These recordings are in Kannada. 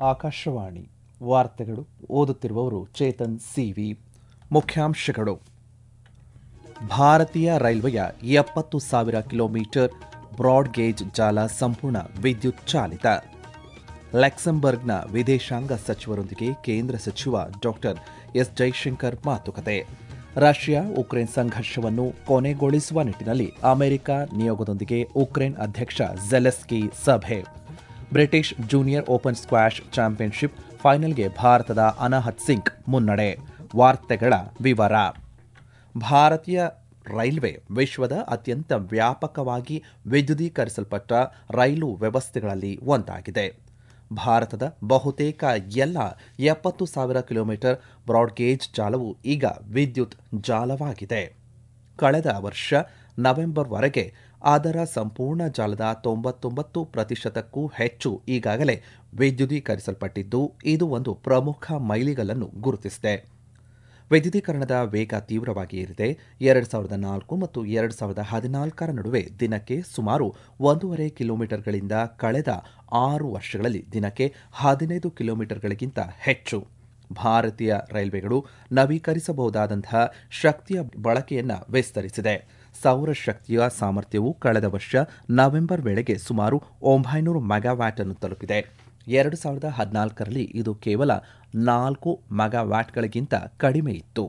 ಆಕಾಶವಾಣಿ ವಾರ್ತೆಗಳು ಓದುತ್ತಿರುವವರು ಚೇತನ್ ಸಿವಿ. ಮುಖ್ಯಾಂಶಗಳು: ಭಾರತೀಯ ರೈಲ್ವೆಯ 70,000 ಕಿಲೋಮೀಟರ್ ಬ್ರಾಡ್ಗೇಜ್ ಜಾಲ ಸಂಪೂರ್ಣ ವಿದ್ಯುತ್ ಚಾಲಿತ. ಲಕ್ಸೆಂಬರ್ಗ್ನ ವಿದೇಶಾಂಗ ಸಚಿವರೊಂದಿಗೆ ಕೇಂದ್ರ ಸಚಿವ ಡಾ ಎಸ್ ಜೈಶಂಕರ್ ಮಾತುಕತೆ. ರಷ್ಯಾ ಉಕ್ರೇನ್ ಸಂಘರ್ಷವನ್ನು ಕೊನೆಗೊಳಿಸುವ ನಿಟ್ಟಿನಲ್ಲಿ ಅಮೆರಿಕ ನಿಯೋಗದೊಂದಿಗೆ ಉಕ್ರೇನ್ ಅಧ್ಯಕ್ಷ ಝೆಲೆನ್ಸ್ಕಿ ಸಭೆ. British junior open squash championship ಫೈನಲ್ಗೆ ಭಾರತದ ಅನಾಹತ್ ಸಿಂಗ್ ಮುನ್ನಡೆ. ವಾರ್ತೆಗಳ ವಿವರ. ಭಾರತೀಯ ರೈಲ್ವೆ ವಿಶ್ವದ ಅತ್ಯಂತ ವ್ಯಾಪಕವಾಗಿ ವಿದ್ಯುದೀಕರಿಸಲ್ಪಟ್ಟ ರೈಲು ವ್ಯವಸ್ಥೆಗಳಲ್ಲಿ ಒಂದಾಗಿದೆ. ಭಾರತದ ಬಹುತೇಕ ಎಲ್ಲ 70,000 ಕಿಲೋಮೀಟರ್ ಬ್ರಾಡ್ಗೇಜ್ ಜಾಲವು ಈಗ ವಿದ್ಯುತ್ ಜಾಲವಾಗಿದೆ. ಕಳೆದ ವರ್ಷ ನವೆಂಬರ್ವರೆಗೆ ಅದರ ಸಂಪೂರ್ಣ ಜಾಲದ 99% ಹೆಚ್ಚು ಈಗಾಗಲೇ ವಿದ್ಯುದೀಕರಿಸಲ್ಪಟ್ಟಿದ್ದು, ಇದು ಒಂದು ಪ್ರಮುಖ ಮೈಲಿಗಲ್ಲನ್ನು ಗುರುತಿಸಿದೆ. ವಿದ್ಯುದೀಕರಣದ ವೇಗ ತೀವ್ರವಾಗಿ ಏರಿದೆ. 2004 ಮತ್ತು 2014 ನಡುವೆ ದಿನಕ್ಕೆ ಸುಮಾರು 1.5 ಕಿಲೋಮೀಟರ್ಗಳಿಂದ ಕಳೆದ 6 ವರ್ಷಗಳಲ್ಲಿ ದಿನಕ್ಕೆ 15 ಕಿಲೋಮೀಟರ್ಗಳಿಗಿಂತ ಹೆಚ್ಚು. ಭಾರತೀಯ ರೈಲ್ವೆಗಳು ನವೀಕರಿಸಬಹುದಾದಂತಹ ಶಕ್ತಿಯ ಬಳಕೆಯನ್ನು ವಿಸ್ತರಿಸಿದೆ. ಸೌರಶಕ್ತಿಯ ಸಾಮರ್ಥ್ಯವು ಕಳೆದ ವರ್ಷ ನವೆಂಬರ್ ವೇಳೆಗೆ ಸುಮಾರು 900 ಮೆಗಾವ್ಯಾಟ್ ಅನ್ನು ತಲುಪಿದೆ. 2014ರಲ್ಲಿ ಇದು ಕೇವಲ 4 ಮೆಗಾವ್ಯಾಟ್ಗಳಿಗಿಂತ ಕಡಿಮೆ ಇತ್ತು.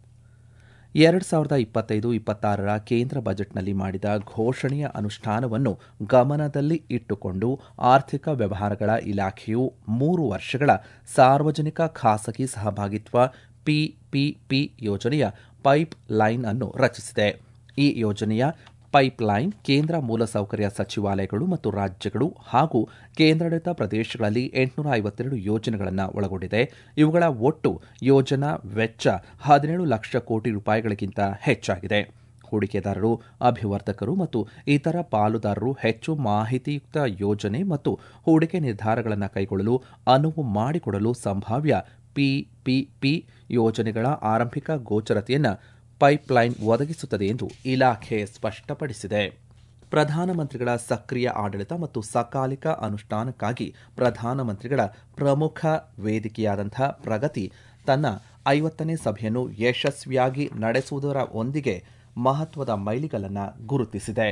2025-26ರ ಕೇಂದ್ರ ಬಜೆಟ್ನಲ್ಲಿ ಮಾಡಿದ ಘೋಷಣೆಯ ಅನುಷ್ಠಾನವನ್ನು ಗಮನದಲ್ಲಿ ಇಟ್ಟುಕೊಂಡು ಆರ್ಥಿಕ ವ್ಯವಹಾರಗಳ ಇಲಾಖೆಯು 3 ವರ್ಷಗಳ ಸಾರ್ವಜನಿಕ ಖಾಸಗಿ ಸಹಭಾಗಿತ್ವ ಪಿಪಿಪಿ ಯೋಜನೆಯ ಪೈಪ್ ಲೈನ್ ಅನ್ನು ರಚಿಸಿದೆ. ಈ ಯೋಜನೆಯ ಪೈಪ್ಲೈನ್ ಕೇಂದ್ರ ಮೂಲಸೌಕರ್ಯ ಸಚಿವಾಲಯಗಳು ಮತ್ತು ರಾಜ್ಯಗಳು ಹಾಗೂ ಕೇಂದ್ರಾಡಳಿತ ಪ್ರದೇಶಗಳಲ್ಲಿ 852 ಯೋಜನೆಗಳನ್ನು ಒಳಗೊಂಡಿದೆ. ಇವುಗಳ ಒಟ್ಟು ಯೋಜನಾ ವೆಚ್ಚ 17 ಲಕ್ಷ ಕೋಟಿ ರೂಪಾಯಿಗಳಿಗಿಂತ ಹೆಚ್ಚಾಗಿದೆ. ಹೂಡಿಕೆದಾರರು, ಅಭಿವರ್ಧಕರು ಮತ್ತು ಇತರ ಪಾಲುದಾರರು ಹೆಚ್ಚು ಮಾಹಿತಿಯುಕ್ತ ಯೋಜನೆ ಮತ್ತು ಹೂಡಿಕೆ ನಿರ್ಧಾರಗಳನ್ನು ಕೈಗೊಳ್ಳಲು ಅನುವು ಮಾಡಿಕೊಡಲು ಸಂಭಾವ್ಯ ಪಿಪಿಪಿ ಯೋಜನೆಗಳ ಆರಂಭಿಕ ಗೋಚರತೆಯನ್ನು ಪೈಪ್ಲೈನ್ ಒದಗಿಸುತ್ತದೆ ಎಂದು ಇಲಾಖೆ ಸ್ಪಷ್ಟಪಡಿಸಿದೆ. ಪ್ರಧಾನಮಂತ್ರಿಗಳ ಸಕ್ರಿಯ ಆಡಳಿತ ಮತ್ತು ಸಕಾಲಿಕ ಅನುಷ್ಠಾನಕ್ಕಾಗಿ ಪ್ರಧಾನಮಂತ್ರಿಗಳ ಪ್ರಮುಖ ವೇದಿಕೆಯಾದಂಥ ಪ್ರಗತಿ ತನ್ನ 50ನೇ ಸಭೆಯನ್ನು ಯಶಸ್ವಿಯಾಗಿ ನಡೆಸುವುದರೊಂದಿಗೆ ಮಹತ್ವದ ಮೈಲಿಗಲ್ಲನ್ನು ಗುರುತಿಸಿದೆ.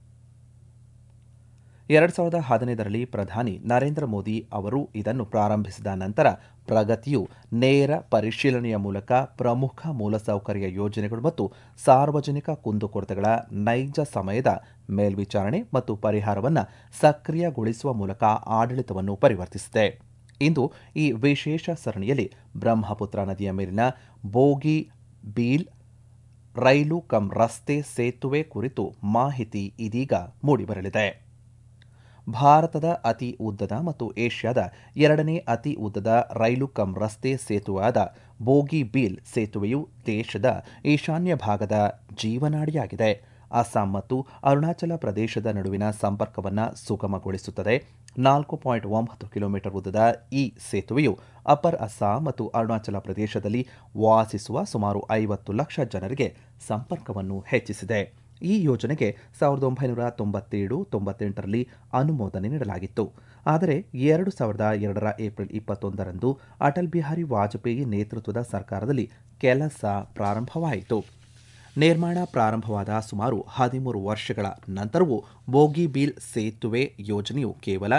2015ರಲ್ಲಿ ಪ್ರಧಾನಿ ನರೇಂದ್ರ ಮೋದಿ ಅವರು ಇದನ್ನು ಪ್ರಾರಂಭಿಸಿದ ನಂತರ ಪ್ರಗತಿಯು ನೇರ ಪರಿಶೀಲನೆಯ ಮೂಲಕ ಪ್ರಮುಖ ಮೂಲಸೌಕರ್ಯ ಯೋಜನೆಗಳು ಮತ್ತು ಸಾರ್ವಜನಿಕ ಕುಂದುಕೊರತೆಗಳ ನೈಜ ಸಮಯದ ಮೇಲ್ವಿಚಾರಣೆ ಮತ್ತು ಪರಿಹಾರವನ್ನು ಸಕ್ರಿಯಗೊಳಿಸುವ ಮೂಲಕ ಆಡಳಿತವನ್ನು ಪರಿವರ್ತಿಸಿದೆ. ಇಂದು ಈ ವಿಶೇಷ ಸರಣಿಯಲ್ಲಿ ಬ್ರಹ್ಮಪುತ್ರ ನದಿಯ ಮೇಲಿನ ಬೋಗಿ ಬೀಲ್ ರೈಲು ಕಮ್ ರಸ್ತೆ ಸೇತುವೆ ಕುರಿತು ಮಾಹಿತಿ ಇದೀಗ ಮೂಡಿಬರಲಿದೆ. ಭಾರತದ ಅತಿ ಉದ್ದದ ಮತ್ತು ಏಷ್ಯಾದ 2ನೇ ಅತಿ ಉದ್ದದ ರೈಲು ಕಮ್ ರಸ್ತೆ ಸೇತುವೆಯಾದ ಬೋಗಿ ಬೀಲ್ ಸೇತುವೆಯು ದೇಶದ ಈಶಾನ್ಯ ಭಾಗದ ಜೀವನಾಡಿಯಾಗಿದೆ. ಅಸ್ಸಾಂ ಮತ್ತು ಅರುಣಾಚಲ ಪ್ರದೇಶದ ನಡುವಿನ ಸಂಪರ್ಕವನ್ನು ಸುಗಮಗೊಳಿಸುತ್ತದೆ. 4.9 ಕಿಲೋಮೀಟರ್ ಉದ್ದದ ಈ ಸೇತುವೆಯು ಅಪರ್ ಅಸ್ಸಾಂ ಮತ್ತು ಅರುಣಾಚಲ ಪ್ರದೇಶದಲ್ಲಿ ವಾಸಿಸುವ ಸುಮಾರು 50 ಲಕ್ಷ ಜನರಿಗೆ ಸಂಪರ್ಕವನ್ನು ಹೆಚ್ಚಿಸಿದೆ. ಈ ಯೋಜನೆಗೆ 1997-98ರಲ್ಲಿ ಅನುಮೋದನೆ ನೀಡಲಾಗಿತ್ತು. ಆದರೆ 2002ರ ಏಪ್ರಿಲ್ 21ರಂದು ಅಟಲ್ ಬಿಹಾರಿ ವಾಜಪೇಯಿ ನೇತೃತ್ವದ ಸರ್ಕಾರದಲ್ಲಿ ಕೆಲಸ ಪ್ರಾರಂಭವಾಯಿತು. ನಿರ್ಮಾಣ ಪ್ರಾರಂಭವಾದ ಸುಮಾರು 13 ವರ್ಷಗಳ ನಂತರವೂ ಬೋಗಿಬೀಲ್ ಸೇತುವೆ ಯೋಜನೆಯು ಕೇವಲ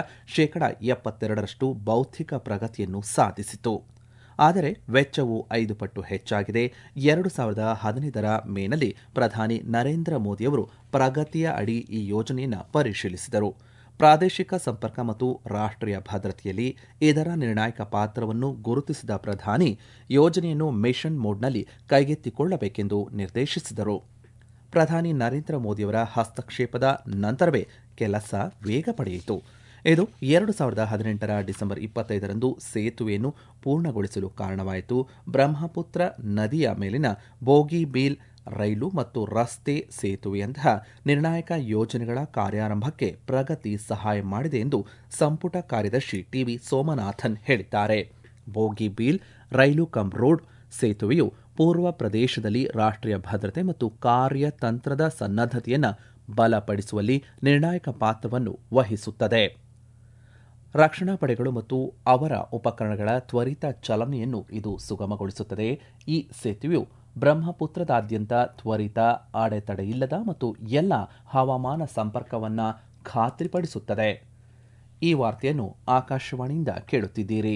72% ಭೌತಿಕ ಪ್ರಗತಿಯನ್ನು ಸಾಧಿಸಿತು. ಆದರೆ ವೆಚ್ಚವು 5 ಪಟ್ಟು ಹೆಚ್ಚಾಗಿದೆ. 2015ರ ಮೇನಲ್ಲಿ ಪ್ರಧಾನಿ ನರೇಂದ್ರ ಮೋದಿಯವರು ಪ್ರಗತಿಯ ಅಡಿ ಈ ಯೋಜನೆಯನ್ನು ಪರಿಶೀಲಿಸಿದರು. ಪ್ರಾದೇಶಿಕ ಸಂಪರ್ಕ ಮತ್ತು ರಾಷ್ಟ್ರೀಯ ಭದ್ರತೆಯಲ್ಲಿ ಇದರ ನಿರ್ಣಾಯಕ ಪಾತ್ರವನ್ನು ಗುರುತಿಸಿದ ಪ್ರಧಾನಿ ಯೋಜನೆಯನ್ನು ಮಿಷನ್ ಮೋಡ್ನಲ್ಲಿ ಕೈಗೆತ್ತಿಕೊಳ್ಳಬೇಕೆಂದು ನಿರ್ದೇಶಿಸಿದರು. ಪ್ರಧಾನಿ ನರೇಂದ್ರ ಮೋದಿಯವರ ಹಸ್ತಕ್ಷೇಪದ ನಂತರವೇ ಕೆಲಸ ವೇಗ ಪಡೆಯಿತು. ಇದು 2018ರ ಡಿಸೆಂಬರ್ 25ರಂದು ಸೇತುವೆಯನ್ನು ಪೂರ್ಣಗೊಳಿಸಲು ಕಾರಣವಾಯಿತು. ಬ್ರಹ್ಮಪುತ್ರ ನದಿಯ ಮೇಲಿನ ಬೋಗಿಬೀಲ್ ರೈಲು ಮತ್ತು ರಸ್ತೆ ಸೇತುವೆಯಂತಹ ನಿರ್ಣಾಯಕ ಯೋಜನೆಗಳ ಕಾರ್ಯಾರಂಭಕ್ಕೆ ಪ್ರಗತಿ ಸಹಾಯ ಮಾಡಿದೆ ಎಂದು ಸಂಪುಟ ಕಾರ್ಯದರ್ಶಿ ಟಿವಿ ಸೋಮನಾಥನ್ ಹೇಳಿದ್ದಾರೆ. ಬೋಗಿಬೀಲ್ ರೈಲು ಕಮ್ ರೋಡ್ ಸೇತುವೆಯು ಪೂರ್ವ ಪ್ರದೇಶದಲ್ಲಿ ರಾಷ್ಟ್ರೀಯ ಭದ್ರತೆ ಮತ್ತು ಕಾರ್ಯತಂತ್ರದ ಸನ್ನದ್ಧತೆಯನ್ನು ಬಲಪಡಿಸುವಲ್ಲಿ ನಿರ್ಣಾಯಕ ಪಾತ್ರವನ್ನು ವಹಿಸುತ್ತದೆ. ರಕ್ಷಣಾ ಪಡೆಗಳು ಮತ್ತು ಅವರ ಉಪಕರಣಗಳ ತ್ವರಿತ ಚಲನೆಯನ್ನು ಇದು ಸುಗಮಗೊಳಿಸುತ್ತದೆ. ಈ ಸೇತುವೆಯು ಬ್ರಹ್ಮಪುತ್ರದಾದ್ಯಂತ ತ್ವರಿತ, ಅಡೆತಡೆಯಿಲ್ಲದ ಮತ್ತು ಎಲ್ಲ ಹವಾಮಾನ ಸಂಪರ್ಕವನ್ನು ಖಾತ್ರಿಪಡಿಸುತ್ತದೆ. ಈ ವಾರ್ತೆಯನ್ನು ಆಕಾಶವಾಣಿಯಿಂದ ಕೇಳುತ್ತಿದ್ದೀರಿ.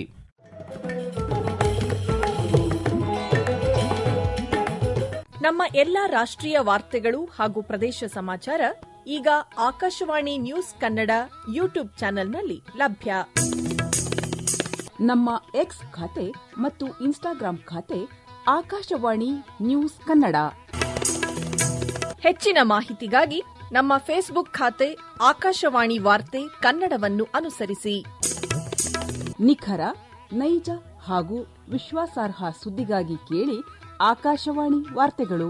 ನಮ್ಮ ಎಲ್ಲ ರಾಷ್ಟ್ರೀಯ ವಾರ್ತೆಗಳು ಹಾಗೂ ಪ್ರದೇಶ ಸಮಾಚಾರ ಈಗ ಆಕಾಶವಾಣಿ ನ್ಯೂಸ್ ಕನ್ನಡ ಯೂಟ್ಯೂಬ್ ಚಾನೆಲ್ನಲ್ಲಿ ಲಭ್ಯ. ನಮ್ಮ ಎಕ್ಸ್ ಖಾತೆ ಮತ್ತು ಇನ್ಸ್ಟಾಗ್ರಾಂ ಖಾತೆ ಆಕಾಶವಾಣಿ ನ್ಯೂಸ್ ಕನ್ನಡ. ಹೆಚ್ಚಿನ ಮಾಹಿತಿಗಾಗಿ ನಮ್ಮ ಫೇಸ್ಬುಕ್ ಖಾತೆ ಆಕಾಶವಾಣಿ ವಾರ್ತೆ ಕನ್ನಡವನ್ನು ಅನುಸರಿಸಿ. ನಿಖರ, ನೈಜ ಹಾಗೂ ವಿಶ್ವಾಸಾರ್ಹ ಸುದ್ದಿಗಾಗಿ ಕೇಳಿ ಆಕಾಶವಾಣಿ ವಾರ್ತೆಗಳು.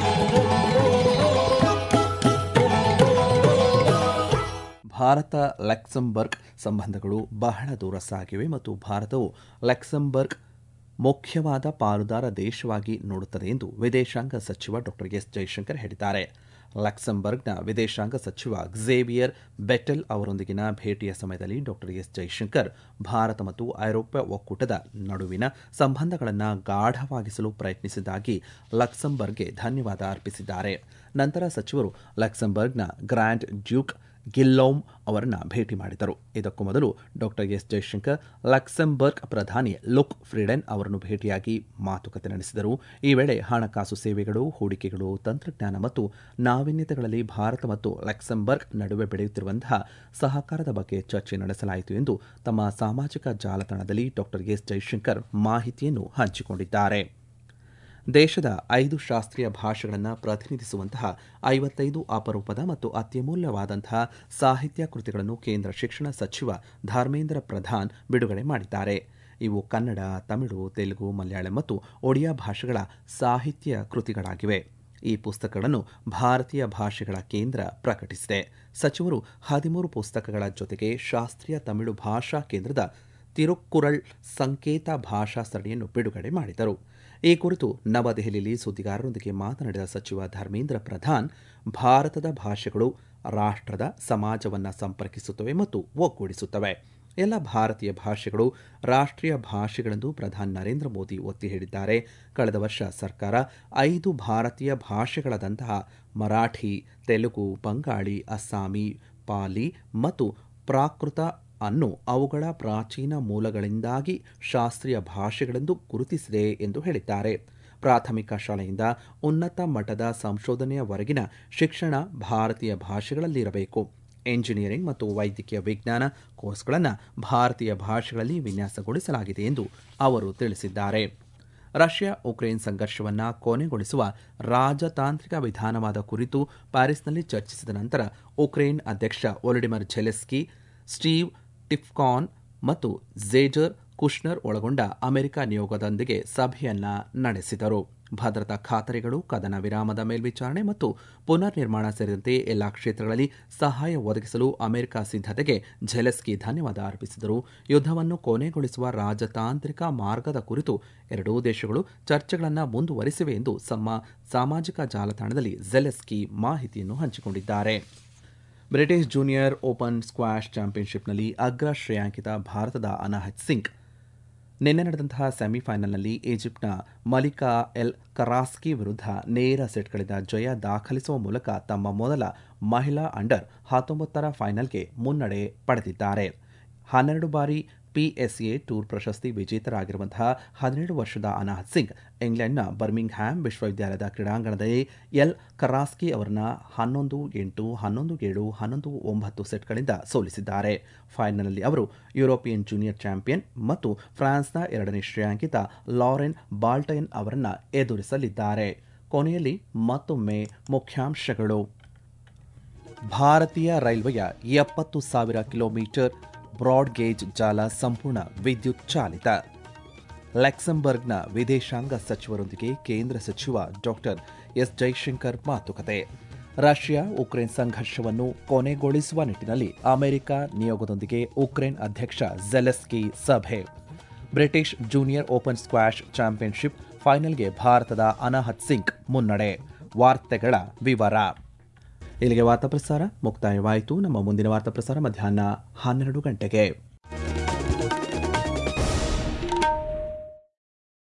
ಭಾರತ ಲಕ್ಸಂಬರ್ಗ್ ಸಂಬಂಧಗಳು ಬಹಳ ದೂರ ಸಾಗಿವೆ ಮತ್ತು ಭಾರತವು ಲಕ್ಸಂಬರ್ಗ್ ಮುಖ್ಯವಾದ ಪಾಲುದಾರ ದೇಶವಾಗಿ ನೋಡುತ್ತದೆ ಎಂದು ವಿದೇಶಾಂಗ ಸಚಿವ ಡಾ ಎಸ್ ಜೈಶಂಕರ್ ಹೇಳಿದ್ದಾರೆ. ಲಕ್ಸಂಬರ್ಗ್ನ ವಿದೇಶಾಂಗ ಸಚಿವ ಝೇವಿಯರ್ ಬೆಟೆಲ್ ಅವರೊಂದಿಗಿನ ಭೇಟಿಯ ಸಮಯದಲ್ಲಿ ಡಾ ಎಸ್ ಜೈಶಂಕರ್ ಭಾರತ ಮತ್ತು ಐರೋಪ್ಯ ಒಕ್ಕೂಟದ ನಡುವಿನ ಸಂಬಂಧಗಳನ್ನು ಗಾಢವಾಗಿಸಲು ಪ್ರಯತ್ನಿಸಿದ್ದಾಗಿ ಲಕ್ಸಂಬರ್ಗ್ಗೆ ಧನ್ಯವಾದ ಅರ್ಪಿಸಿದ್ದಾರೆ. ನಂತರ ಸಚಿವರು ಲಕ್ಸಂಬರ್ಗ್ನ ಗ್ರ್ಯಾಂಡ್ ಡ್ಯೂಕ್ ಗಿಲ್ಲೌಮ್ ಅವರನ್ನು ಭೇಟಿ ಮಾಡಿದರು. ಇದಕ್ಕೂ ಮೊದಲು ಡಾ ಎಸ್ ಜೈಶಂಕರ್ ಲಕ್ಸಂಬರ್ಗ್ ಪ್ರಧಾನಿ ಲುಕ್ ಫ್ರೀಡೆನ್ ಅವರನ್ನು ಭೇಟಿಯಾಗಿ ಮಾತುಕತೆ ನಡೆಸಿದರು. ಈ ವೇಳೆ ಹಣಕಾಸು ಸೇವೆಗಳು, ಹೂಡಿಕೆಗಳು, ತಂತ್ರಜ್ಞಾನ ಮತ್ತು ನಾವೀನ್ಯತೆಗಳಲ್ಲಿ ಭಾರತ ಮತ್ತು ಲಕ್ಸಂಬರ್ಗ್ ನಡುವೆ ಬೆಳೆಯುತ್ತಿರುವಂತಹ ಸಹಕಾರದ ಬಗ್ಗೆ ಚರ್ಚೆ ನಡೆಸಲಾಯಿತು ಎಂದು ತಮ್ಮ ಸಾಮಾಜಿಕ ಜಾಲತಾಣದಲ್ಲಿ ಡಾ ಎಸ್ ಜೈಶಂಕರ್ ಮಾಹಿತಿಯನ್ನು ಹಂಚಿಕೊಂಡಿದ್ದಾರೆ. ದೇಶದ 5 ಶಾಸ್ತ್ರೀಯ ಭಾಷೆಗಳನ್ನು ಪ್ರತಿನಿಧಿಸುವಂತಹ 55 ಅಪರೂಪದ ಮತ್ತು ಅತ್ಯಮೂಲ್ಯವಾದಂತಹ ಸಾಹಿತ್ಯ ಕೃತಿಗಳನ್ನು ಕೇಂದ್ರ ಶಿಕ್ಷಣ ಸಚಿವ ಧರ್ಮೇಂದ್ರ ಪ್ರಧಾನ್ ಬಿಡುಗಡೆ ಮಾಡಿದ್ದಾರೆ. ಇವು ಕನ್ನಡ, ತಮಿಳು, ತೆಲುಗು, ಮಲಯಾಳಂ ಮತ್ತು ಒಡಿಯಾ ಭಾಷೆಗಳ ಸಾಹಿತ್ಯ ಕೃತಿಗಳಾಗಿವೆ. ಈ ಪುಸ್ತಕಗಳನ್ನು ಭಾರತೀಯ ಭಾಷೆಗಳ ಕೇಂದ್ರ ಪ್ರಕಟಿಸಿದೆ. ಸಚಿವರು 13 ಪುಸ್ತಕಗಳ ಜೊತೆಗೆ ಶಾಸ್ತ್ರೀಯ ತಮಿಳು ಭಾಷಾ ಕೇಂದ್ರದ ತಿರುಕ್ಕುರಳ್ ಸಂಕೇತ ಭಾಷಾ ಸರಣಿಯನ್ನು ಬಿಡುಗಡೆ ಮಾಡಿದರು. ಈ ಕುರಿತು ನವದೆಹಲಿಯಲ್ಲಿ ಸುದ್ದಿಗಾರರೊಂದಿಗೆ ಮಾತನಾಡಿದ ಸಚಿವ ಧರ್ಮೇಂದ್ರ ಪ್ರಧಾನ್, ಭಾರತದ ಭಾಷೆಗಳು ರಾಷ್ಟ್ರದ ಸಮಾಜವನ್ನು ಸಂಪರ್ಕಿಸುತ್ತವೆ ಮತ್ತು ಒಗ್ಗೂಡಿಸುತ್ತವೆ. ಎಲ್ಲ ಭಾರತೀಯ ಭಾಷೆಗಳು ರಾಷ್ಟ್ರೀಯ ಭಾಷೆಗಳೆಂದು ಪ್ರಧಾನಿ ನರೇಂದ್ರ ಮೋದಿ ಒತ್ತಿ ಹೇಳಿದ್ದಾರೆ. ಕಳೆದ ವರ್ಷ ಸರ್ಕಾರ 5 ಭಾರತೀಯ ಭಾಷೆಗಳಾದಂತಹ ಮರಾಠಿ, ತೆಲುಗು, ಬಂಗಾಳಿ, ಅಸ್ಸಾಮಿ, ಪಾಲಿ ಮತ್ತು ಪ್ರಾಕೃತ ಅನ್ನು ಅವುಗಳ ಪ್ರಾಚೀನ ಮೂಲಗಳಿಂದಾಗಿ ಶಾಸ್ತ್ರೀಯ ಭಾಷೆಗಳೆಂದು ಗುರುತಿಸಿದೆ ಎಂದು ಹೇಳಿದ್ದಾರೆ. ಪ್ರಾಥಮಿಕ ಶಾಲೆಯಿಂದ ಉನ್ನತ ಮಟ್ಟದ ಸಂಶೋಧನೆಯವರೆಗಿನ ಶಿಕ್ಷಣ ಭಾರತೀಯ ಭಾಷೆಗಳಲ್ಲಿರಬೇಕು. ಎಂಜಿನಿಯರಿಂಗ್ ಮತ್ತು ವೈದ್ಯಕೀಯ ವಿಜ್ಞಾನ ಕೋರ್ಸ್ಗಳನ್ನು ಭಾರತೀಯ ಭಾಷೆಗಳಲ್ಲಿ ವಿನ್ಯಾಸಗೊಳಿಸಲಾಗಿದೆ ಎಂದು ಅವರು ತಿಳಿಸಿದ್ದಾರೆ. ರಷ್ಯಾ ಉಕ್ರೇನ್ ಸಂಘರ್ಷವನ್ನು ಕೊನೆಗೊಳಿಸುವ ರಾಜತಾಂತ್ರಿಕ ವಿಧಾನವಾದ ಕುರಿತು ಪ್ಯಾರಿಸ್ನಲ್ಲಿ ಚರ್ಚಿಸಿದ ನಂತರ ಉಕ್ರೇನ್ ಅಧ್ಯಕ್ಷ ವೊಲೊಡಿಮಿರ್ ಝೆಲೆನ್ಸ್ಕಿ, ಸ್ಟೀವ್ ಟಿಫ್ಕಾನ್ ಮತ್ತು ಝೇಜರ್ ಕುಶ್ನರ್ ಒಳಗೊಂಡ ಅಮೆರಿಕ ನಿಯೋಗದೊಂದಿಗೆ ಸಭೆಯನ್ನ ನಡೆಸಿದರು. ಭದ್ರತಾ ಖಾತರಿಗಳು, ಕದನ ವಿರಾಮದ ಮೇಲ್ವಿಚಾರಣೆ ಮತ್ತು ಪುನರ್ ನಿರ್ಮಾಣ ಸೇರಿದಂತೆ ಎಲ್ಲಾ ಕ್ಷೇತ್ರಗಳಲ್ಲಿ ಸಹಾಯ ಒದಗಿಸಲು ಅಮೆರಿಕ ಸಿದ್ಧತೆಗೆ ಝೆಲೆನ್ಸ್ಕಿ ಧನ್ಯವಾದ ಅರ್ಪಿಸಿದರು. ಯುದ್ಧವನ್ನು ಕೊನೆಗೊಳಿಸುವ ರಾಜತಾಂತ್ರಿಕ ಮಾರ್ಗದ ಕುರಿತು ಎರಡೂ ದೇಶಗಳು ಚರ್ಚೆಗಳನ್ನು ಮುಂದುವರಿಸಿವೆ ಎಂದು ಸಾಮಾಜಿಕ ಜಾಲತಾಣದಲ್ಲಿ ಝೆಲೆನ್ಸ್ಕಿ ಮಾಹಿತಿಯನ್ನು ಹಂಚಿಕೊಂಡಿದ್ದಾರೆ. ಬ್ರಿಟಿಷ್ ಜೂನಿಯರ್ ಓಪನ್ ಸ್ಕ್ವಾಷ್ ಚಾಂಪಿಯನ್ಶಿಪ್ನಲ್ಲಿ ಅಗ್ರ ಶ್ರೇಯಾಂಕಿತ ಭಾರತದ ಅನಾಹತ್ ಸಿಂಗ್ ನಿನ್ನೆ ನಡೆದಂತಹ ಸೆಮಿಫೈನಲ್ನಲ್ಲಿ ಈಜಿಪ್ಟ್ನ ಮಲಿಕಾ ಎಲ್ ಕರಾಸ್ಕಿ ವಿರುದ್ಧ ನೇರ ಸೆಟ್ಗಳಿಂದ ಜಯ ದಾಖಲಿಸುವ ಮೂಲಕ ತಮ್ಮ ಮೊದಲ ಮಹಿಳಾ ಅಂಡರ್ 19 ಫೈನಲ್ಗೆ ಮುನ್ನಡೆ ಪಡೆದಿದ್ದಾರೆ. 12 ಬಾರಿ PSA ಟೂರ್ ಪ್ರಶಸ್ತಿ ವಿಜೇತರಾಗಿರುವಂತಹ 17 ವರ್ಷದ ಅನಾಹತ್ ಸಿಂಗ್ ಇಂಗ್ಲೆಂಡ್ನ ಬರ್ಮಿಂಗ್ಹ್ಯಾಮ್ ವಿಶ್ವವಿದ್ಯಾಲಯದ ಕ್ರೀಡಾಂಗಣದಲ್ಲಿ ಎಲ್ ಕರಾಸ್ಕಿ ಅವರನ್ನ 11-8, 11-7, 11-9 ಸೆಟ್ಗಳಿಂದ ಸೋಲಿಸಿದ್ದಾರೆ. ಫೈನಲ್ನಲ್ಲಿ ಅವರು ಯುರೋಪಿಯನ್ ಜೂನಿಯರ್ ಚಾಂಪಿಯನ್ ಮತ್ತು ಫ್ರಾನ್ಸ್ನ 2ನೇ ಶ್ರೇಯಾಂಕಿತ ಲಾರೆನ್ ಬಾಲ್ಟೈನ್ ಅವರನ್ನು ಎದುರಿಸಲಿದ್ದಾರೆ. ಕೊನೆಯಲ್ಲಿ ಮತ್ತೊಮ್ಮೆ ಮುಖ್ಯಾಂಶಗಳು. ಭಾರತೀಯ ರೈಲ್ವೆಯ 70,000 ಕಿಲೋಮೀಟರ್ ಬ್ರಾಡ್ ಗೇಜ್ ಜಾಲ ಸಂಪೂರ್ಣ ವಿದ್ಯುತ್ ಚಾಲಿತ. ಲಕ್ಸಂಬರ್ಗ್ನ ವಿದೇಶಾಂಗ ಸಚಿವರೊಂದಿಗೆ ಕೇಂದ್ರ ಸಚಿವ ಡಾ ಎಸ್ ಜೈಶಂಕರ್ ಮಾತುಕತೆ. ರಷ್ಯಾ ಉಕ್ರೇನ್ ಸಂಘರ್ಷವನ್ನು ಕೊನೆಗೊಳಿಸುವ ನಿಟ್ಟಿನಲ್ಲಿ ಅಮೆರಿಕ ನಿಯೋಗದೊಂದಿಗೆ ಉಕ್ರೇನ್ ಅಧ್ಯಕ್ಷ ಝೆಲೆನ್ಸ್ಕಿ ಸಭೆ. British junior open squash championship ಫೈನಲ್ಗೆ ಭಾರತದ ಅನಾಹತ್ ಸಿಂಗ್ ಮುನ್ನಡೆ. ವಾರ್ತೆಗಳ ವಿವರ. ಇಲ್ಲಿಗೆ ವಾರ್ತಾ ಪ್ರಸಾರ ಮುಕ್ತಾಯವಾಯಿತು. ನಮ್ಮ ಮುಂದಿನ ವಾರ್ತಾ ಪ್ರಸಾರ ಮಧ್ಯಾಹ್ನ 12 ಗಂಟೆಗೆ.